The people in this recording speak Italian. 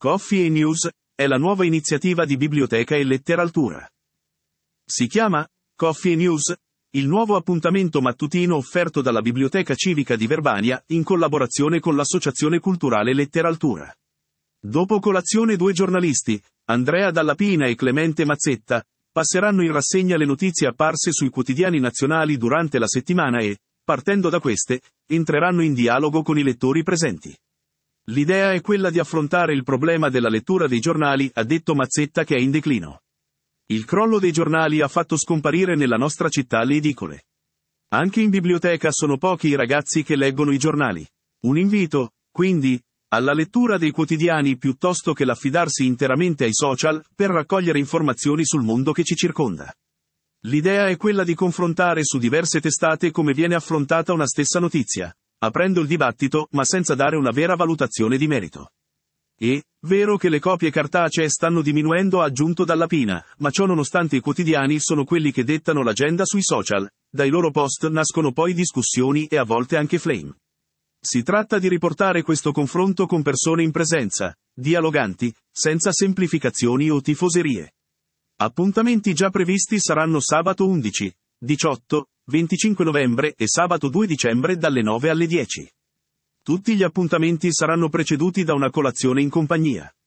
Coffee e News è la nuova iniziativa di Biblioteca e Letteraltura. Si chiama Coffee e News, il nuovo appuntamento mattutino offerto dalla Biblioteca Civica di Verbania in collaborazione con l'Associazione Culturale Letteraltura. Dopo colazione due giornalisti, Andrea Dallapina e Clemente Mazzetta, passeranno in rassegna le notizie apparse sui quotidiani nazionali durante la settimana e, partendo da queste, entreranno in dialogo con i lettori presenti. L'idea è quella di affrontare il problema della lettura dei giornali, ha detto Mazzetta, che è in declino. Il crollo dei giornali ha fatto scomparire nella nostra città le edicole. Anche in biblioteca sono pochi i ragazzi che leggono i giornali. Un invito, quindi, alla lettura dei quotidiani piuttosto che l'affidarsi interamente ai social per raccogliere informazioni sul mondo che ci circonda. L'idea è quella di confrontare su diverse testate come viene affrontata una stessa notizia, aprendo il dibattito ma senza dare una vera valutazione di merito. E, vero che le copie cartacee stanno diminuendo, ha aggiunto Dallapina, ma ciò nonostante i quotidiani sono quelli che dettano l'agenda sui social, dai loro post nascono poi discussioni e a volte anche flame. Si tratta di riportare questo confronto con persone in presenza, dialoganti, senza semplificazioni o tifoserie. Appuntamenti già previsti saranno sabato 11, 18, 25 novembre e sabato 2 dicembre dalle 9 alle 10. Tutti gli appuntamenti saranno preceduti da una colazione in compagnia.